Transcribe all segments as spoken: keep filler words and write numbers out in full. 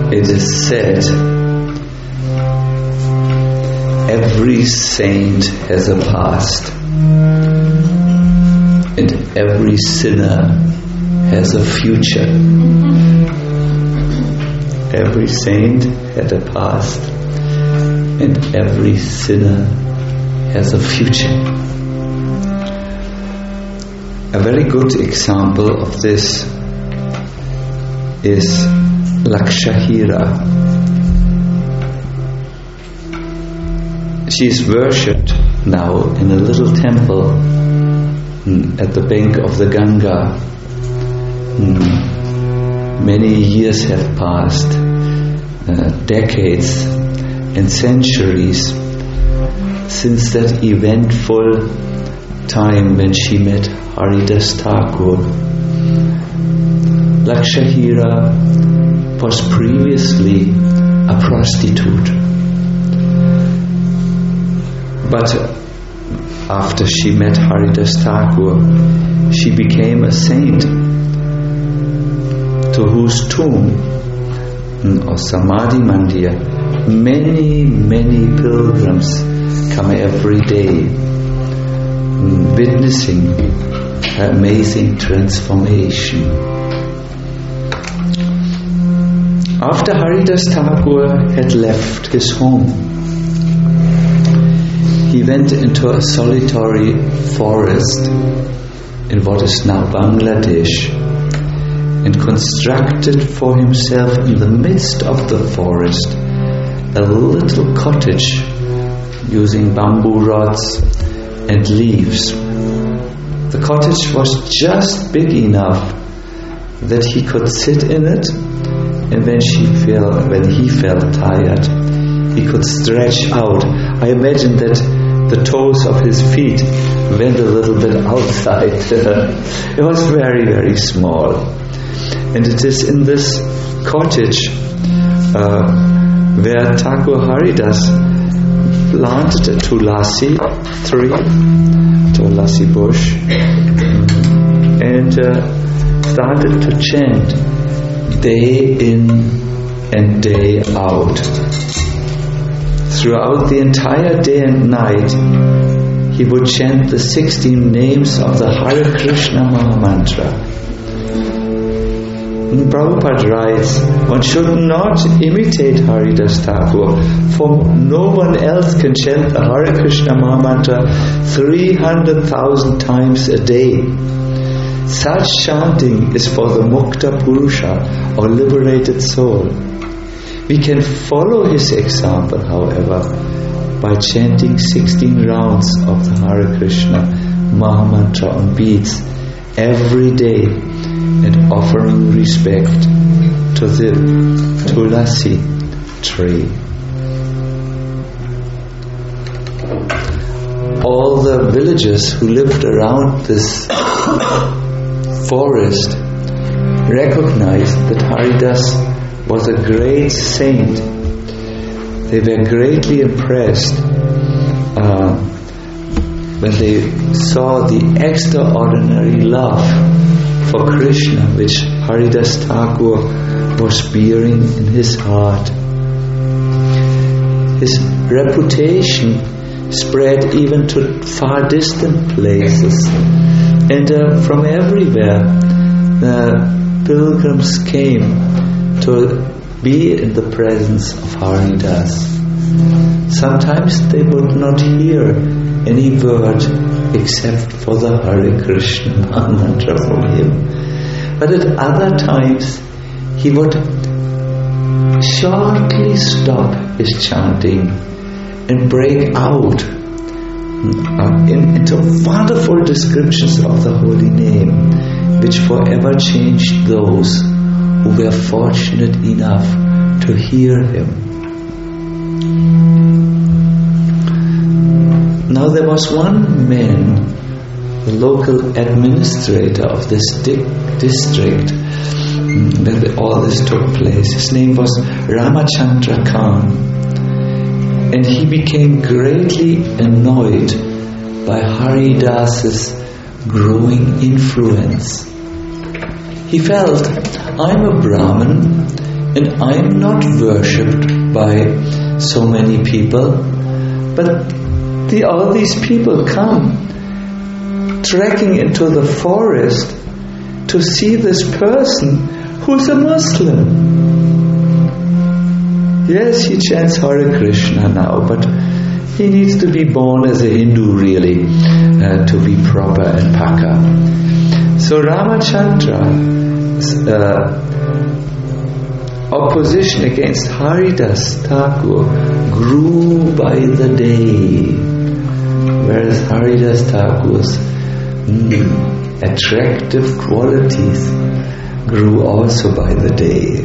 it is said, every saint has a past, and every sinner has a future. Every saint had a past, and every sinner has a future. A very good example of this is Lakshahira. She is worshipped now in a little temple at the bank of the Ganga. Many years have passed, uh, decades and centuries since that eventful time when she met Haridas Thakur. Lakshahira was previously a prostitute, but after she met Haridas Thakur, she became a saint, to whose tomb or Samadhi Mandir many, many pilgrims come every day, witnessing her amazing transformation. After Haridas Thakur had left his home, he went into a solitary forest in what is now Bangladesh, and constructed for himself in the midst of the forest a little cottage using bamboo rods and leaves. The cottage was just big enough that he could sit in it, and when she felt, when he felt tired, he could stretch out. I imagine that the toes of his feet went a little bit outside. It was very, very small. And it is in this cottage uh, where Thakur Haridas planted a tulasi tree, tulasi bush, and uh, started to chant day in and day out. Throughout the entire day and night, he would chant the sixteen names of the Hare Krishna Mahamantra. And Prabhupada writes, one should not imitate Haridas Thakur, for no one else can chant the Hare Krishna Mahamantra three hundred thousand times a day. Such chanting is for the Mukta Purusha, or liberated soul. We can follow his example, however, by chanting sixteen rounds of the Hare Krishna Mahamantra on beads every day and offering respect to the tulasi tree. All the villagers who lived around this forest recognized that Haridas was a great saint. They were greatly impressed uh, when they saw the extraordinary love for Krishna which Haridas Thakur was bearing in his heart. His reputation spread even to far distant places, and uh, from everywhere the pilgrims came to be in the presence of Haridas. Sometimes they would not hear any word except for the Hare Krishna mantra from him. But at other times he would shortly stop his chanting and break out in, into wonderful descriptions of the holy name, which forever changed those who were fortunate enough to hear him. Now there was one man, the local administrator of this di- district, when all this took place. His name was Ramachandra Khan, and he became greatly annoyed by Haridas's growing influence. He felt, I'm a Brahmin and I'm not worshipped by so many people, but the, all these people come trekking into the forest to see this person who's a Muslim. Yes, he chants Hare Krishna now, but he needs to be born as a Hindu really uh, to be proper and paka. So Ramachandra's uh, opposition against Haridas Thakur grew by the day, whereas Haridas Thakur's mm, attractive qualities grew also by the day.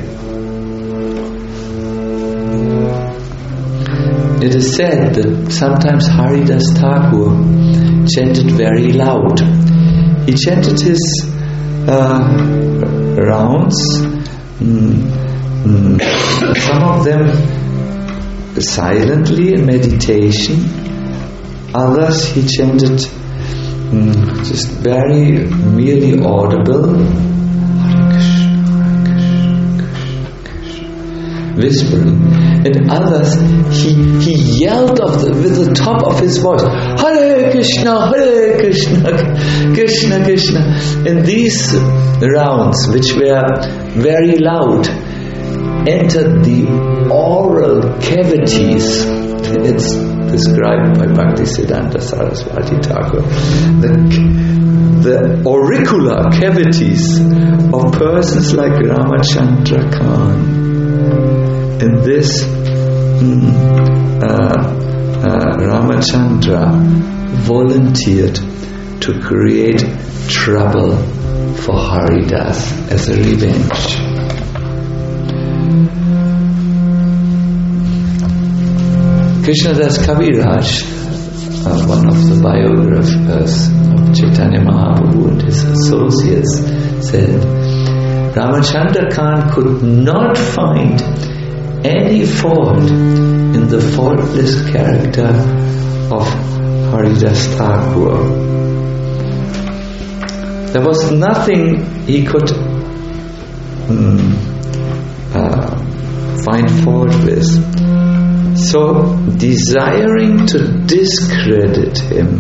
It is said that sometimes Haridas Thakur chanted very loud. He chanted his uh, rounds, mm, mm, some of them silently in meditation, others he chanted mm, just very merely audible, whispering, and others he he yelled of the, with the top of his voice, Hare Krishna, Hare Krishna, Krishna Krishna. And these rounds, which were very loud, entered the oral cavities. It's described by Bhaktisiddhanta Saraswati Thakur. The, the auricular cavities of persons like Ramachandra Khan. And this mm, uh, uh, Ramachandra volunteered to create trouble for Haridas as a revenge. Krishnadas Kaviraj, uh, one of the biographers of Chaitanya Mahaprabhu and his associates, said Ramachandra Khan could not find any fault in the faultless character of Haridas Thakur. There was nothing he could mm, uh, find fault with. So, desiring to discredit him,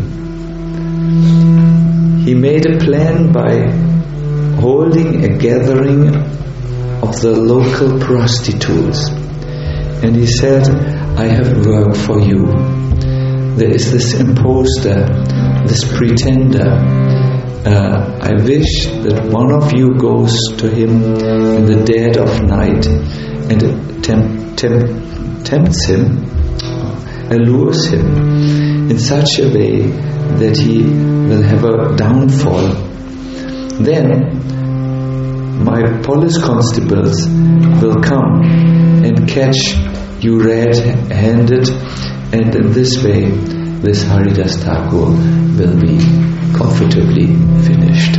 he made a plan by holding a gathering of the local prostitutes. And he said, I have work for you. There is this imposter, this pretender. Uh, I wish that one of you goes to him in the dead of night and temp, temp, tempts him, allures him in such a way that he will have a downfall. Then my police constables will come and catch you red-handed, and in this way this Haridas Thakur will be comfortably finished.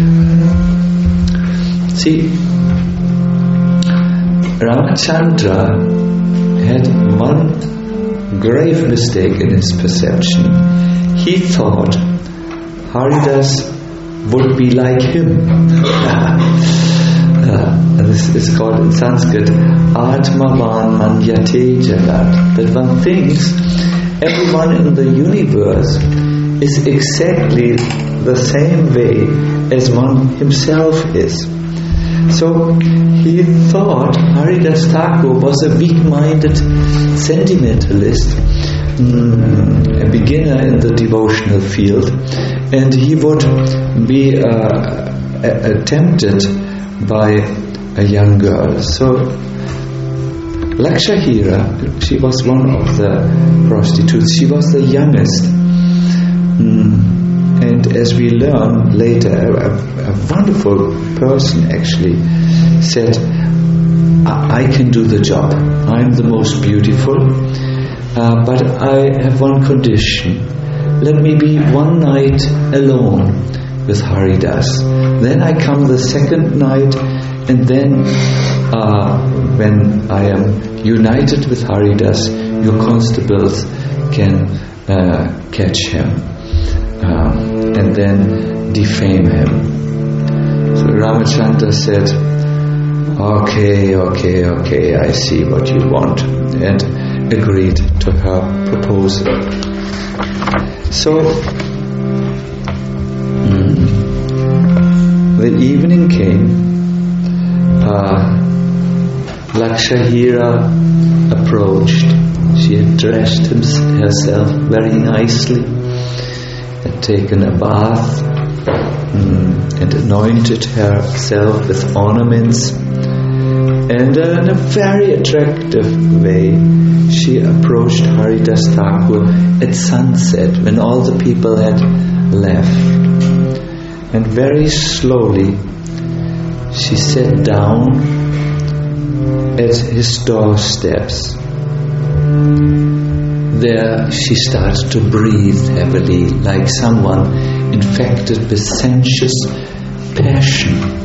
See, Ramachandra had one grave mistake in his perception. He thought Haridas would be like him. Uh, this is called in Sanskrit Atmavan Manyate Jagat. That one thinks everyone in the universe is exactly the same way as one himself is. So he thought Haridas Thakur was a weak-minded sentimentalist, mm, a beginner in the devotional field, and he would be uh, a- tempted by a young girl. So Lakshahira, she was one of the prostitutes. She was the youngest. Mm. And as we learn later, a, a wonderful person actually said, I, I can do the job. I'm the most beautiful, uh, but I have one condition. Let me be one night alone with Haridas. Then I come the second night, and then uh, when I am united with Haridas, your constables can uh, catch him uh, and then defame him. So Ramachandra said, okay, okay, okay, I see what you want, and agreed to her proposal. So, mm, the evening came. Uh, Lakshahira approached. She had dressed him, herself very nicely, had taken a bath, mm, and anointed herself with ornaments. And uh, in a very attractive way, she approached Haridas Thakur at sunset when all the people had left. And very slowly, she sat down at his doorsteps. There she started to breathe heavily, like someone infected with sensuous passion.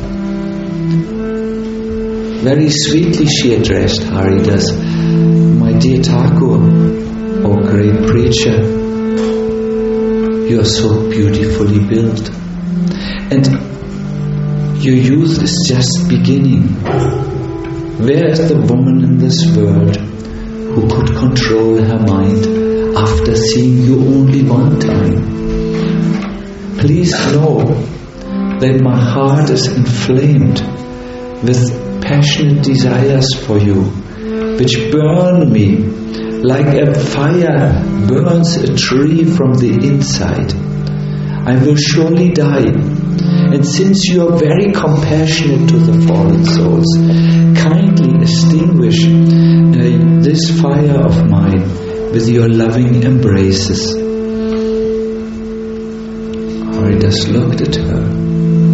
Very sweetly she addressed Haridas, "My dear Thakur, oh great preacher, you are so beautifully built, and your youth is just beginning. Where is the woman in this world who could control her mind after seeing you only one time? Please know that my heart is inflamed with passionate desires for you, which burn me like a fire burns a tree from the inside. I will surely die, and since you are very compassionate to the fallen souls, kindly extinguish uh, this fire of mine with your loving embraces." Haridas looked at her.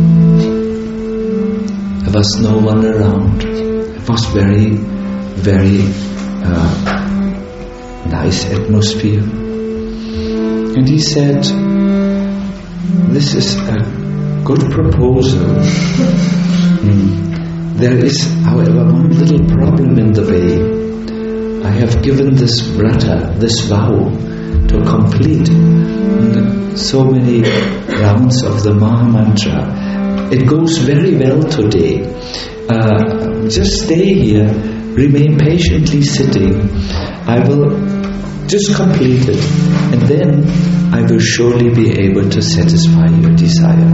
There was no one around. It was very, very uh, nice atmosphere. And he said, "This is a good proposal. mm. There is, however, one little problem in the way. I have given this vrata, this vow, to complete so many rounds of the Maha Mantra. It goes very well today. Uh, just stay here, remain patiently sitting. I will just complete it, and then I will surely be able to satisfy your desire."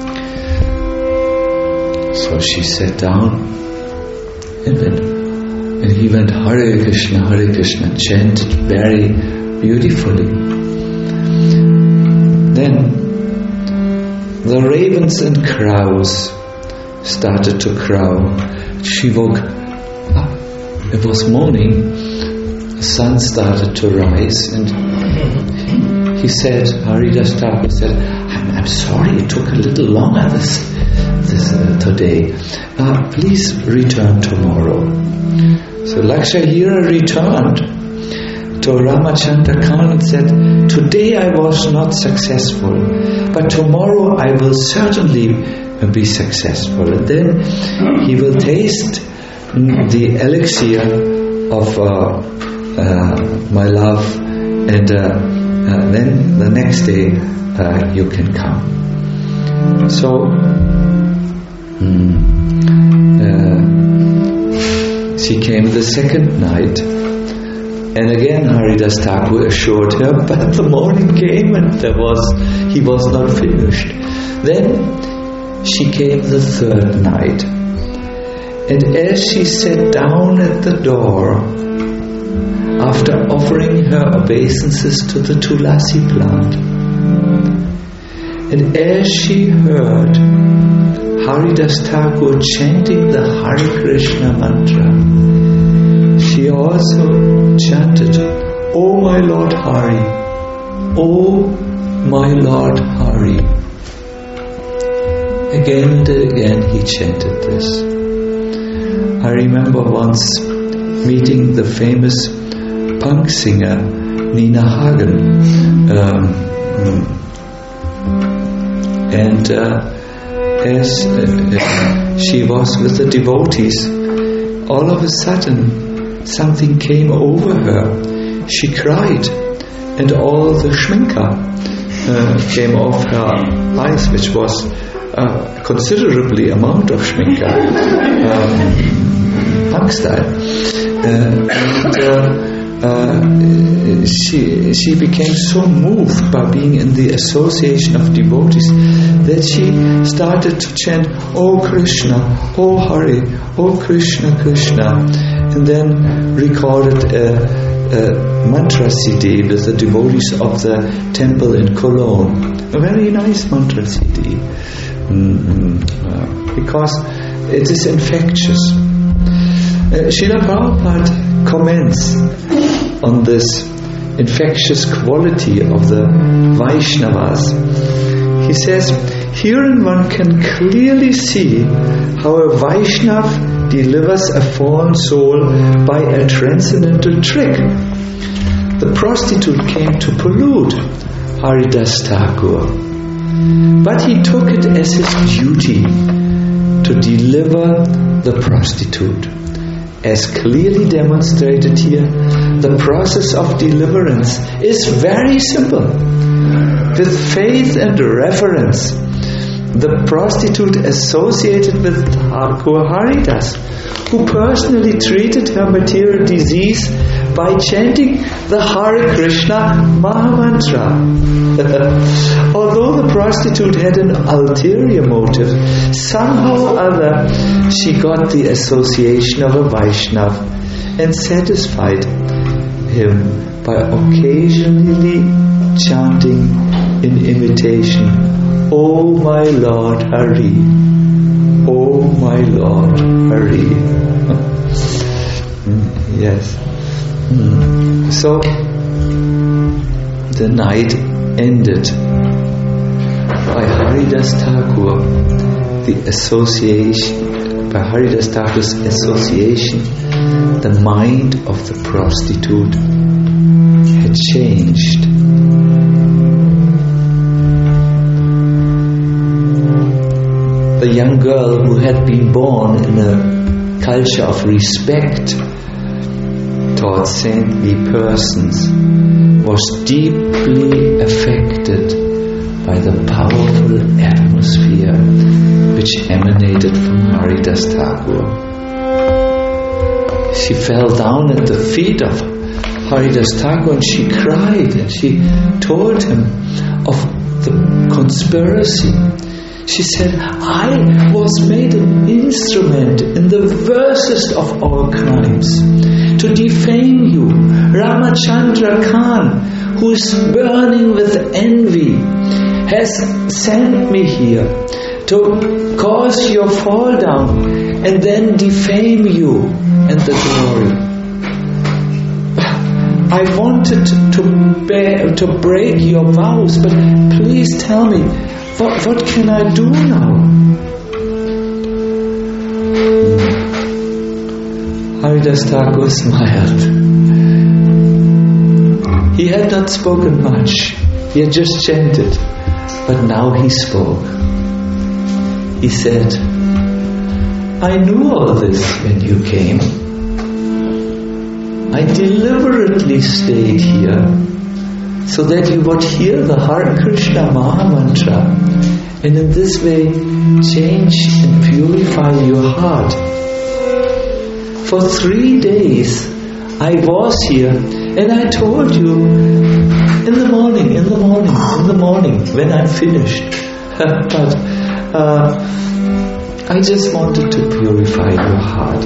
So she sat down, and, went, and he went Hare Krishna, Hare Krishna, chanted very beautifully. Then the ravens and crows started to crow. She woke up. It was morning. The sun started to rise, and he said, Haridas Thakur said, I'm, I'm sorry it took a little longer this, this uh, today. Uh, please return tomorrow. So Lakshahira returned to Ramachandra Khan and said, "Today I was not successful, but tomorrow I will certainly be successful." And then he will taste the elixir of uh, uh, my love, and uh, uh, then the next day uh, you can come. So mm, uh, she came the second night. And again Haridas Thakur assured her, but the morning came and there was he was not finished. Then she came the third night. And as she sat down at the door, after offering her obeisances to the Tulasi plant, and as she heard Haridas Thakur chanting the Hare Krishna mantra, she also chanted, "Oh my Lord Hari, oh my Lord Hari." Again and again he chanted this. I remember once meeting the famous punk singer Nina Hagen, um, and uh, as uh, she was with the devotees, all of a sudden something came over her. She cried, and all the shminka uh, came off her eyes, which was uh, considerably amount of shminka, um, punk style, uh, and uh, uh, she she became so moved by being in the association of devotees that she started to chant, "Oh Krishna, oh Hari, oh Krishna, Krishna," and then recorded a, a mantra C D with the devotees of the temple in Cologne. A very nice mantra C D, mm-hmm. uh, because it is infectious. Uh, Srila Prabhupada comments on this infectious quality of the Vaishnavas. He says, herein one can clearly see how a Vaishnav delivers a fallen soul by a transcendental trick. The prostitute came to pollute Haridas Thakur, but he took it as his duty to deliver the prostitute. As clearly demonstrated here, the process of deliverance is very simple. With faith and reverence, the prostitute associated with Thakur Haridas, who personally treated her material disease by chanting the Hare Krishna Mahamantra. Although the prostitute had an ulterior motive, somehow or other she got the association of a Vaishnav and satisfied him by occasionally chanting in imitation, "Oh my Lord Hari, oh my Lord Hari." Yes. So the night ended by Haridas Thakur, the association, by Haridas Thakur's association, the mind of the prostitute had changed. The young girl who had been born in a culture of respect towards saintly persons was deeply affected by the powerful atmosphere which emanated from Haridas Thakur. She fell down at the feet of Haridas Thakur and she cried and she told him of the conspiracy. She said, "I was made an instrument in the worstest of our crimes to defame you. Ramachandra Khan, who is burning with envy, has sent me here to cause your fall down and then defame you and the glory. I wanted to bear, to break your vows, but please tell me, what, what can I do now?" Haridas Thakur smiled. He had not spoken much. He had just chanted. But now he spoke. He said, "I knew all this when you came. I deliberately stayed here so that you would hear the Hare Krishna Mahamantra and in this way change and purify your heart. For three days I was here and I told you in the morning, in the morning, in the morning when I'm finished. but uh, I just wanted to purify your heart.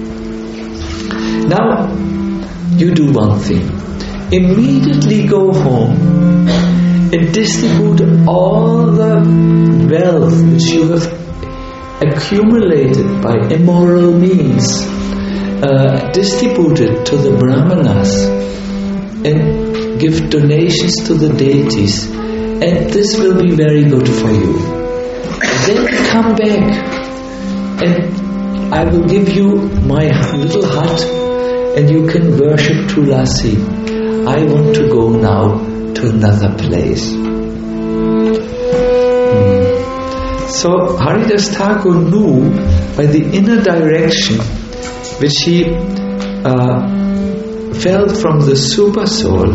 Now, you do one thing. Immediately go home and distribute all the wealth which you have accumulated by immoral means. Uh, distribute it to the brahmanas and give donations to the deities, and this will be very good for you. Then come back and I will give you my little hut and you can worship Tulasi. I want to go now to another place." Hmm. So Haridas Thakur knew by the inner direction which he uh, felt from the super soul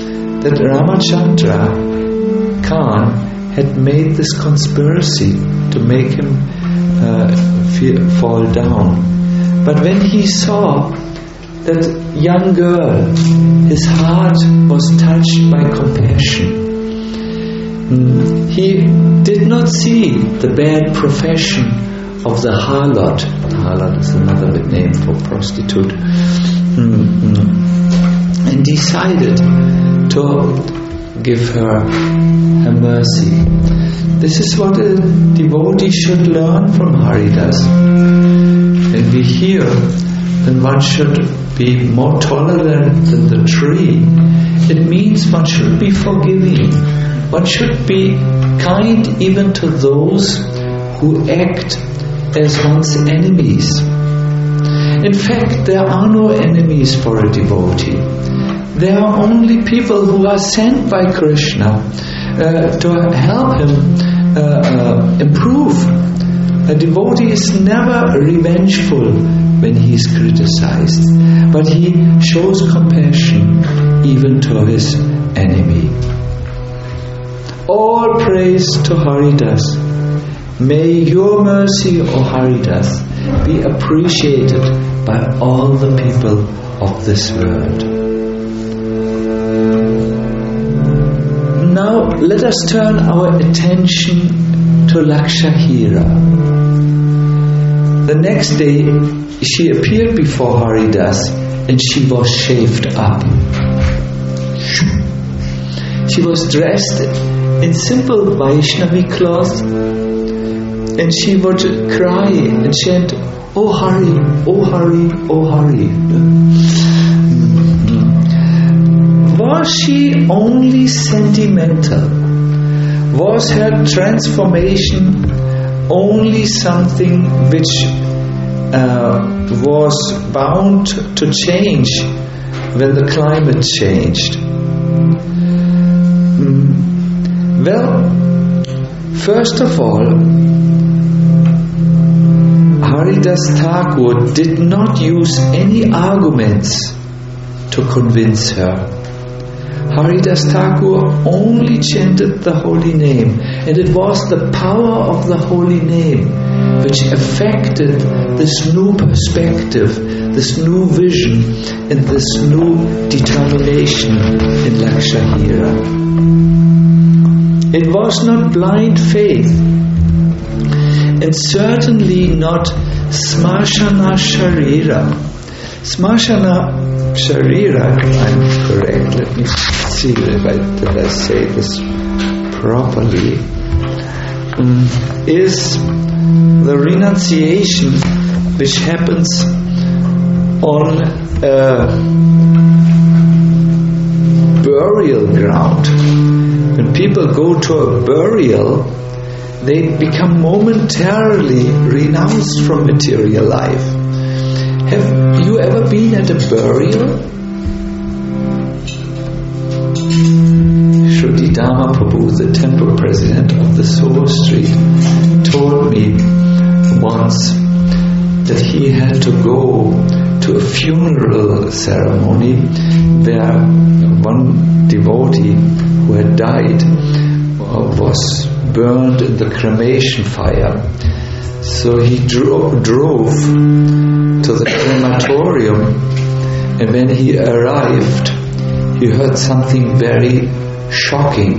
that Ramachandra Khan had made this conspiracy to make him uh, feel, fall down. But when he saw that young girl, his heart was touched by compassion. Mm, he did not see the bad profession of the harlot. Harlot is another name for prostitute. Mm-hmm. And decided to give her her mercy. This is what a devotee should learn from Haridas. When we hear that one should be more tolerant than the tree, it means one should be forgiving. One should be kind even to those who act as one's enemies. In fact, there are no enemies for a devotee. There are only people who are sent by Krishna uh, to help him uh, uh, improve. A devotee is never revengeful when he is criticized, but he shows compassion even to his enemy. All praise to Haridas. May your mercy, O Haridas, be appreciated by all the people of this world. Now let us turn our attention to Lakshahira. The next day she appeared before Haridas and she was shaved up. She was dressed in simple Vaishnavi cloth, and she would cry and chant, "Oh Hari, oh Hari, oh Hari." Was she only sentimental? Was her transformation only something which uh, was bound to change when the climate changed? Mm. Well, first of all, Haridas Thakur did not use any arguments to convince her. Haridas Thakur only chanted the holy name, and it was the power of the holy name which affected this new perspective, this new vision, and this new determination in Lakshahira. It was not blind faith, and certainly not Smashana Sharira. Smashana Sharira, I'm correct, let me see if I, did I say this properly, um, is the renunciation which happens on a burial ground. When people go to a burial, they become momentarily renounced from material life. Have you ever been at a burial? Shruti Dharma Prabhu, the temple president of the Soho Street, told me once that he had to go to a funeral ceremony where one devotee who had died was burned in the cremation fire. So he dro- drove to the crematorium, and when he arrived, he heard something very shocking.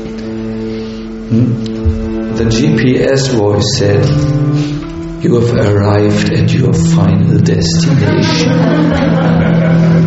Hmm? The G P S voice said, "You have arrived at your final destination."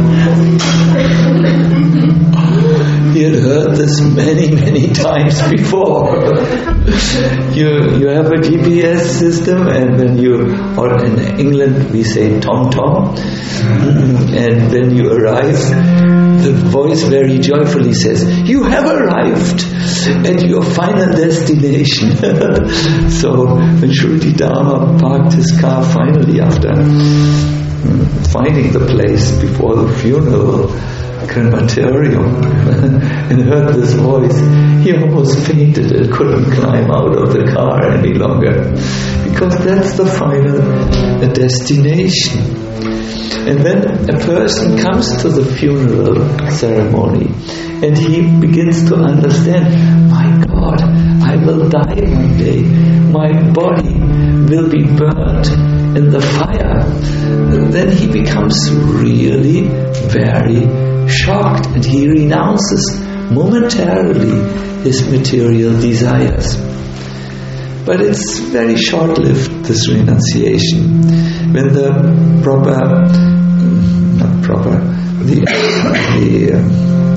He had heard this many, many times before. you you have a G P S system, and when you, or in England we say tom tom, and when you arrive, the voice very joyfully says, "You have arrived at your final destination." So when Shruti Dharma parked his car finally after finding the place before the funeral crematorium and heard this voice, he almost fainted and couldn't climb out of the car any longer, because that's the final destination. And when a person comes to the funeral ceremony and he begins to understand, my God, I will die one day, my body will be burnt in the fire, then he becomes really very shocked and he renounces momentarily his material desires. But it's very short-lived, this renunciation. When the proper, not proper, the, the um,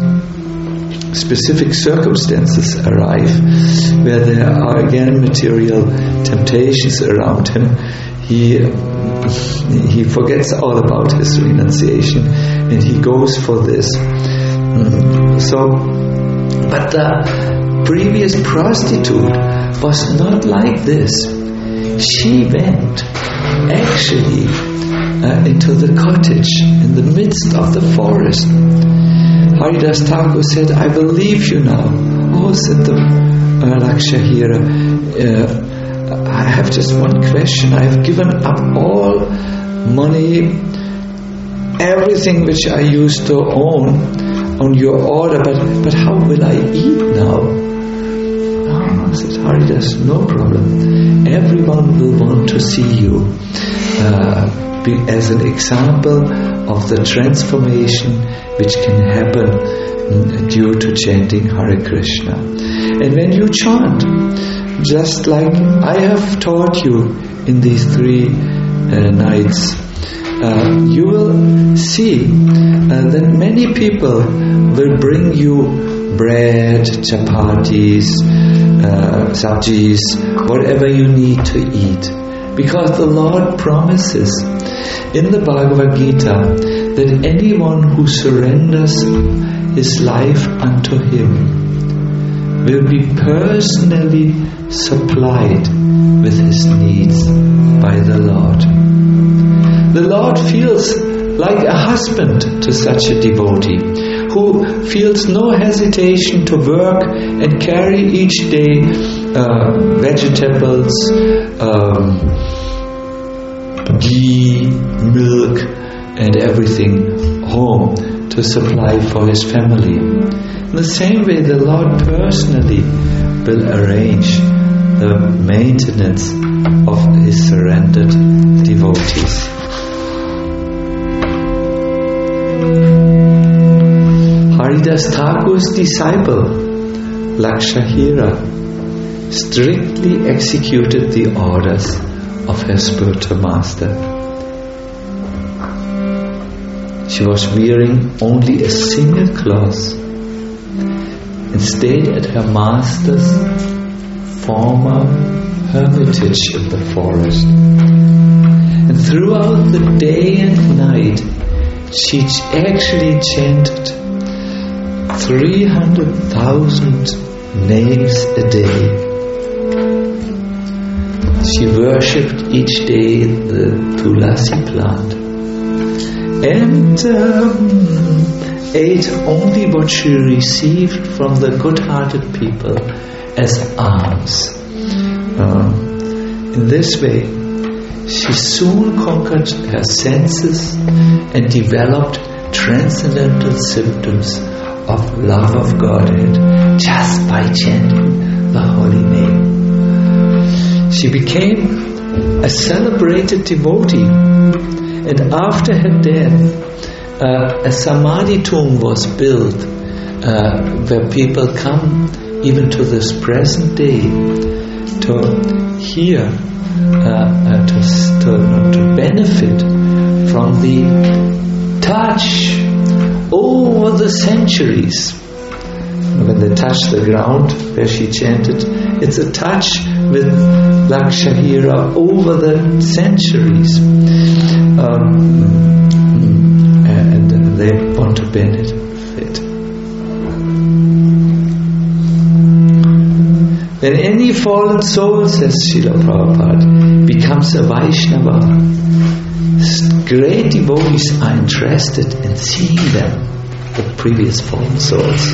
specific circumstances arrive, where there are again material temptations around him, he he forgets all about his renunciation and he goes for this. So, but the previous prostitute was not like this. She went actually uh, into the cottage in the midst of the forest. Haridas Thakur said, I will leave you now. Oh, said the uh, Lakshahira, uh, I have just one question. I have given up all money, everything which I used to own on your order, but, but how will I eat now? Oh, said Haridas, no problem. Everyone will want to see you uh, be, as an example of the transformation which can happen due to chanting Hare Krishna. And when you chant, just like I have taught you in these three uh, nights, uh, you will see uh, that many people will bring you bread, chapatis, uh, sabjis, whatever you need to eat. Because the Lord promises in the Bhagavad Gita that anyone who surrenders his life unto Him will be personally supplied with his needs by the Lord. The Lord feels like a husband to such a devotee who feels no hesitation to work and carry each day uh, vegetables, um, ghee, milk and everything home to supply for his family. In the same way, the Lord personally will arrange the maintenance of His surrendered devotees. Haridas Thakur's disciple, Lakshahira, strictly executed the orders of her spiritual master. She was wearing only a single cloth and stayed at her master's former hermitage in the forest. And throughout the day and night, she actually chanted three hundred thousand names a day. She worshipped each day the Tulasi plant and um, ate only what she received from the good-hearted people as alms. Uh, in this way, she soon conquered her senses and developed transcendental symptoms of love of Godhead just by chanting the holy name. She became a celebrated devotee, and after her death, uh, a samadhi tomb was built uh, where people come even to this present day to hear, uh, uh, to, to, to benefit from the touch over the centuries. When they touch the ground where she chanted, it's a touch with Lakshahira over the centuries. Um, and they want to benefit. When any fallen soul, says Srila Prabhupada, becomes a Vaishnava, great devotees are interested in seeing them, the previous fallen souls.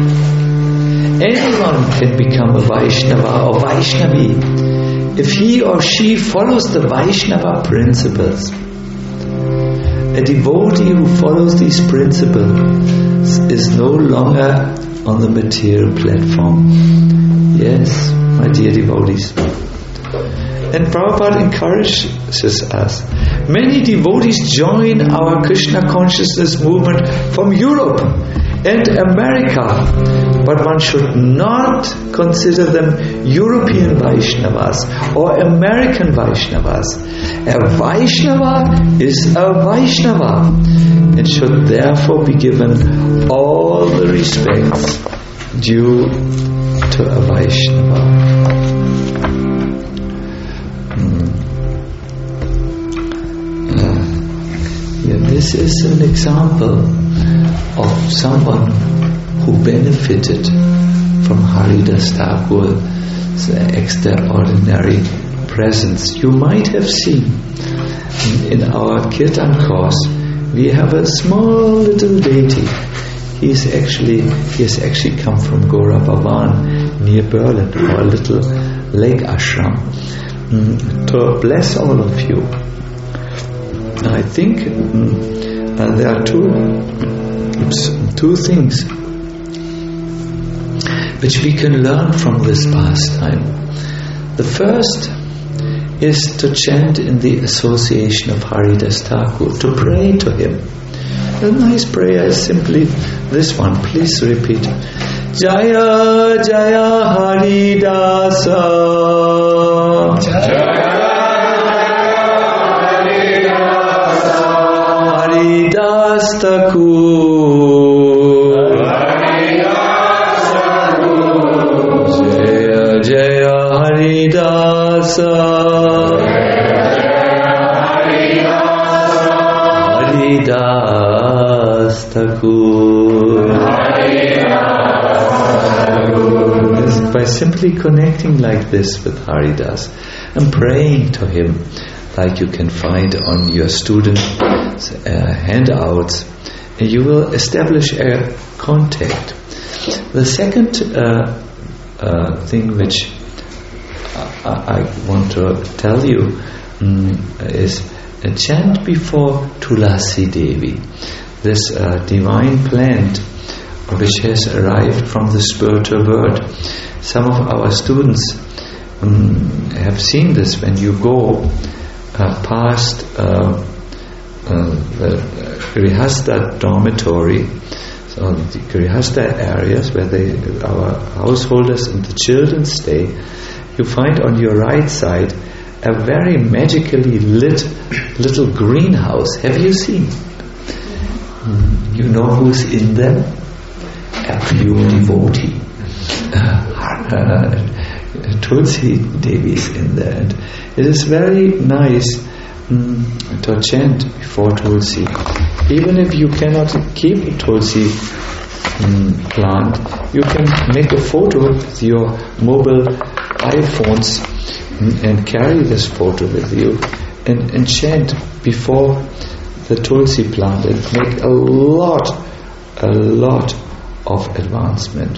Anyone can become a Vaishnava or Vaishnavi if he or she follows the Vaishnava principles. A devotee who follows these principles is no longer on the material platform. Yes, my dear devotees. And Prabhupada encourages us. Many devotees join our Krishna consciousness movement from Europe and America, but one should not consider them European Vaishnavas or American Vaishnavas. A Vaishnava is a Vaishnava and should therefore be given all the respects due to a Vaishnava. This is an example of someone who benefited from Haridas Thakur's extraordinary presence. You might have seen in our Kirtan course, we have a small little deity. He is actually he has actually come from Gora Bhavan near Berlin, our little lake ashram, to bless all of you. I think mm, uh, there are two, oops, two things which we can learn from this pastime. The first is to chant in the association of Haridas Thakur, to pray to him. A nice prayer is simply this one. Please repeat. Jaya Jaya Haridasa. Jaya Haridas Thakur, Jaya Jaya Haridasa, Haridas Thakur. By simply connecting like this with Haridas and praying to him, like you can find on your student uh, handouts, you will establish a contact. The second uh, uh, thing which I, I want to tell you um, is a chant before Tulasi Devi, this uh, divine plant which has arrived from the spiritual world. Some of our students um, have seen this when you go Uh, past uh, uh, the Grihastha dormitory, so the Grihastha areas where they, our householders and the children stay, you find on your right side a very magically lit little greenhouse. Have you seen? Mm, you know who's in there? A pure devotee. Uh, uh, Tulsi Devi is in there. And it is very nice mm, to chant before Tulsi. Even if you cannot keep a Tulsi mm, plant, you can make a photo with your mobile iPhones mm, and carry this photo with you and, and chant before the Tulsi plant and make a lot, a lot of advancement.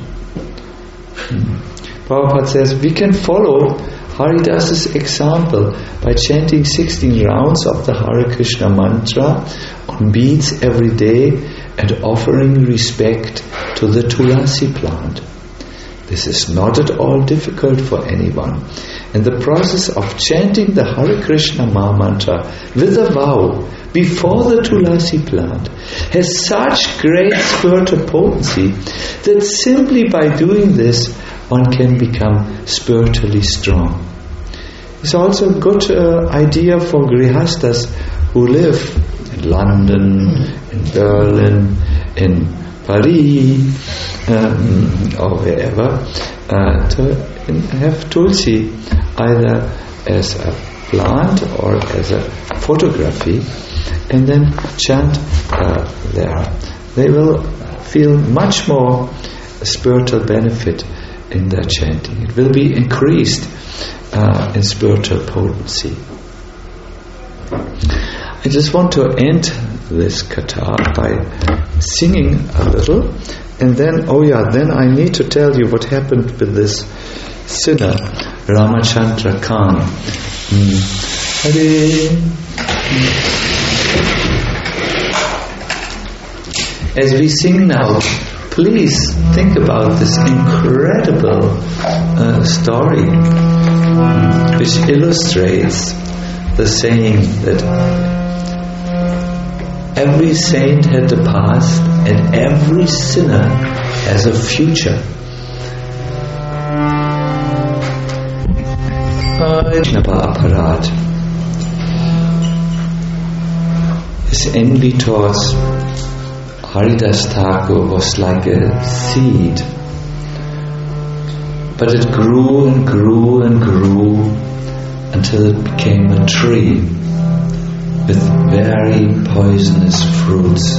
Mm. Prabhupada says we can follow Haridas's example by chanting sixteen rounds of the Hare Krishna mantra on beads every day and offering respect to the Tulasi plant. This is not at all difficult for anyone. And the process of chanting the Hare Krishna Maha mantra with a vow before the Tulasi plant has such great spiritual potency that simply by doing this one can become spiritually strong. It's also a good uh, idea for grihastas who live in London, in Berlin, in Paris, um, or wherever, uh, to have Tulsi either as a plant or as a photography, and then chant uh, there. They will feel much more spiritual benefit in their chanting. It will be increased uh, in spiritual potency. I just want to end this katha by singing a little, and then, oh yeah, then I need to tell you what happened with this sinner, Ramachandra Khan. Mm. Hare. as we sing now, please think about this incredible uh, story which illustrates the saying that every saint had a past and every sinner has a future. Apparat. His envy towards Haridas Thakur was like a seed, but it grew and grew and grew until it became a tree with very poisonous fruits.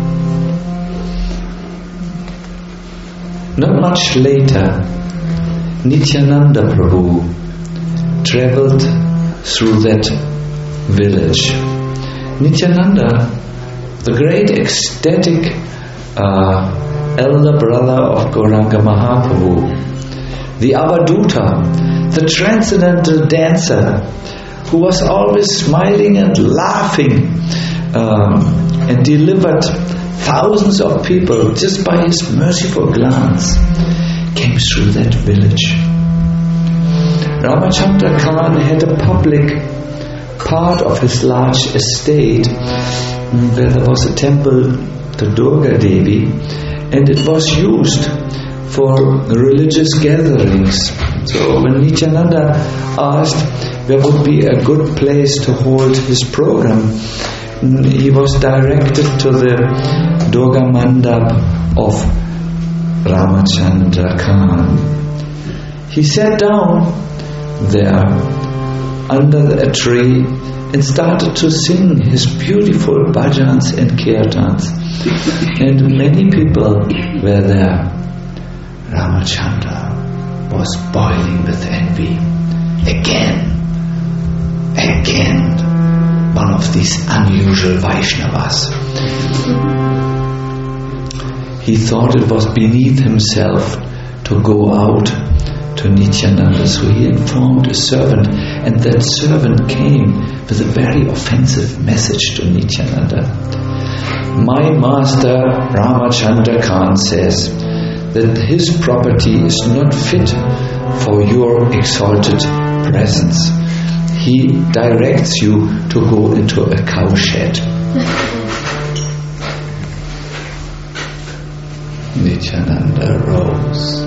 Not much later, Nityananda Prabhu travelled through that village. Nityananda, the great ecstatic uh, elder brother of Gauranga Mahaprabhu, the Avaduta, the transcendental dancer, who was always smiling and laughing um, and delivered thousands of people just by his merciful glance, came through that village. Ramachandra Khan had a public part of his large estate where there was a temple to Durga Devi, and it was used for religious gatherings. So when Nityananda asked where would be a good place to hold his program, he was directed to the Durga Mandap of Ramachandra Khan. He sat down there under a tree and started to sing his beautiful bhajans and kirtans, and many people were there. Ramachandra was boiling with envy. Again, again, one of these unusual Vaishnavas. He thought it was beneath himself to go out to Nityananda, so he informed a servant, and that servant came with a very offensive message to Nityananda. My master Ramachandra Khan says that his property is not fit for your exalted presence. He directs you to go into a cowshed. Nityananda rose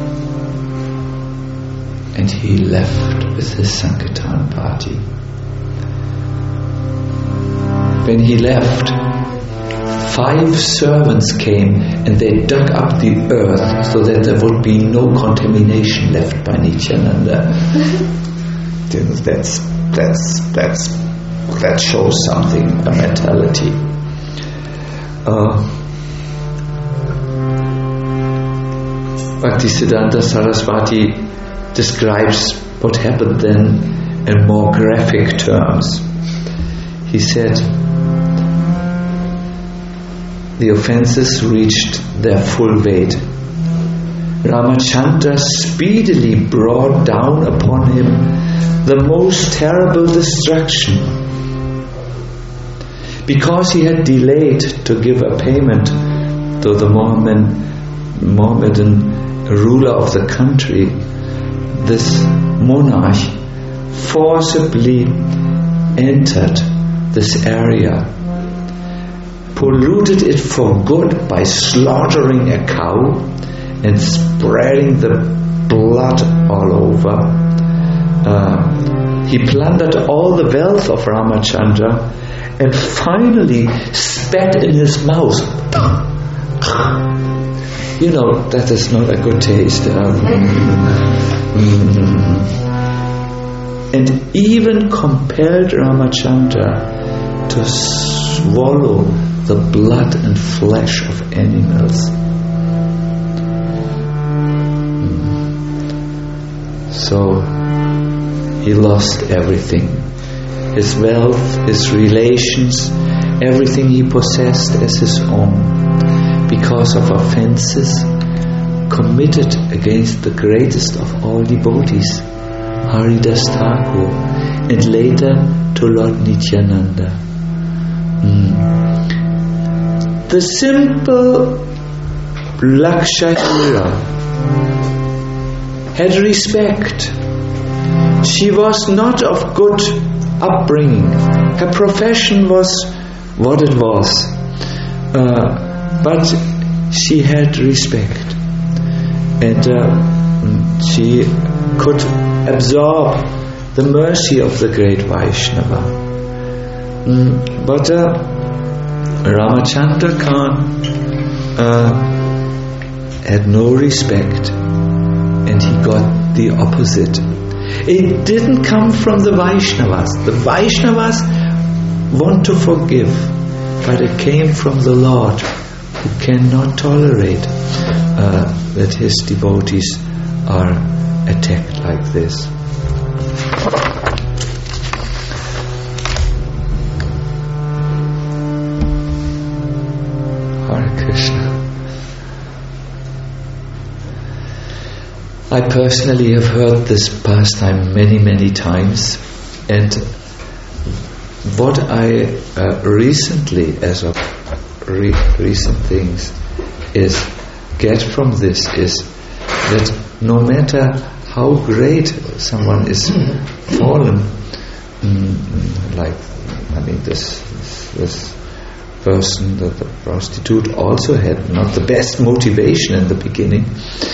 and he left with his Sankirtan party. When he left, five servants came and they dug up the earth so that there would be no contamination left by Nityananda. that's, that's, that's, that shows something, a mentality. Uh, Bhaktisiddhanta Saraswati describes what happened then in more graphic terms. He said, the offences reached their full weight. Ramachandra speedily brought down upon him the most terrible destruction. Because he had delayed to give a payment to the Mohammedan, Mohammedan ruler of the country, this monarch forcibly entered this area, polluted it for good by slaughtering a cow and spreading the blood all over. Uh, he plundered all the wealth of Ramachandra and finally spat in his mouth. You know, that is not a good taste. Um, mm, and even compelled Ramachandra to swallow the blood and flesh of animals. So he lost everything. His wealth, his relations, everything he possessed as his own, because of offences committed against the greatest of all devotees, Haridas Thakur, and later to Lord Nityananda. Mm. The simple Lakshahira had respect. She was not of good upbringing. Her profession was what it was. Uh, but she had respect. And uh, she could absorb the mercy of the great Vaishnava. Mm, but uh, Ramachandra Khan uh, had no respect, and he got the opposite. It didn't come from the Vaishnavas. The Vaishnavas want to forgive, but it came from the Lord, who cannot tolerate uh, that his devotees are attacked like this. Hare Krishna. I personally have heard this pastime many, many times, and what I uh, recently, as of re- recent things, is get from this is that no matter how great someone is fallen, mm, like I mean this this person, the, the prostitute, also had not the best motivation in the beginning.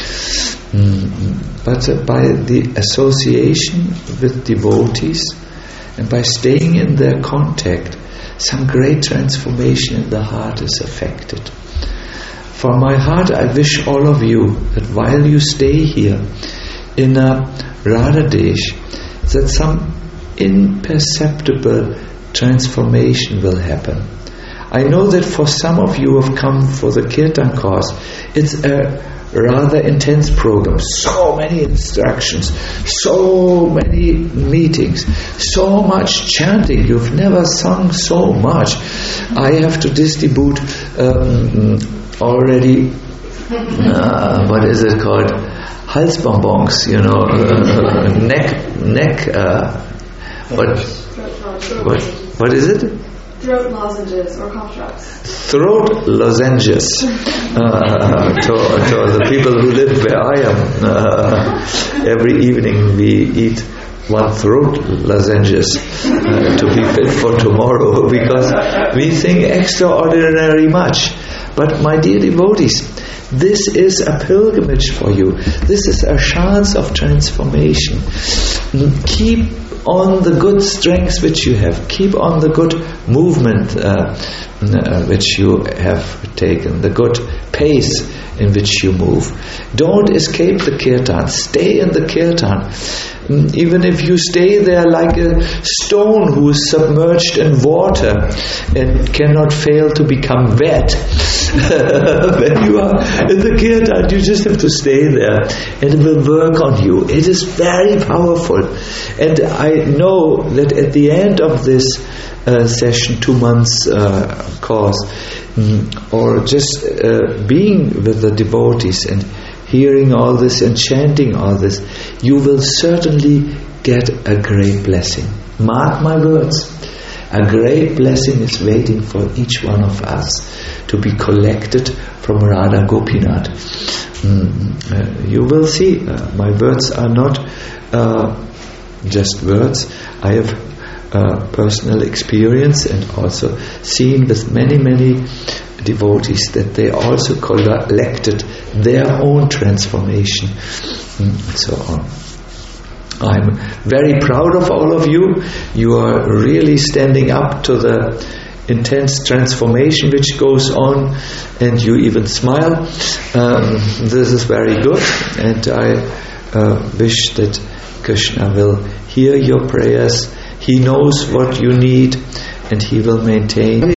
Mm, but uh, by the association with devotees and by staying in their contact, some great transformation in the heart is affected. From my heart, I wish all of you that while you stay here in a Radhadesh, that some imperceptible transformation will happen. I know that for some of you who have come for the Kirtan course, it's a rather intense program, so many instructions, so many meetings, so much chanting. You've never sung so much. I have to distribute um, already uh, what is it called, Halsbonbons, you know, uh, neck neck uh, what, what what is it? Throat lozenges or cough drops. Throat lozenges uh, to, to the people who live where I am. Uh, every evening we eat one throat lozenges uh, to be fit for tomorrow, because we think extraordinary much. But my dear devotees, this is a pilgrimage for you. This is a chance of transformation. Keep on the good strength which you have. Keep on the good movement uh, uh, which you have taken, the good pace in which you move. Don't escape the kirtan. Stay in the kirtan. Even if you stay there like a stone who is submerged in water and cannot fail to become wet, when you are in the kirtan, you just have to stay there and it will work on you. It is very powerful. And I know that at the end of this uh, session, two months uh, course, mm, or just uh, being with the devotees and hearing all this and chanting all this, you will certainly get a great blessing. Mark my words. A great blessing is waiting for each one of us to be collected from Radha Gopinath. Mm, uh, you will see, uh, my words are not uh, just words. I have uh, personal experience and also seen with many, many devotees that they also collected their own transformation and so on. I'm very proud of all of you. You are really standing up to the intense transformation which goes on, and you even smile. Um, this is very good, and I uh, wish that Krishna will hear your prayers. He knows what you need, and he will maintain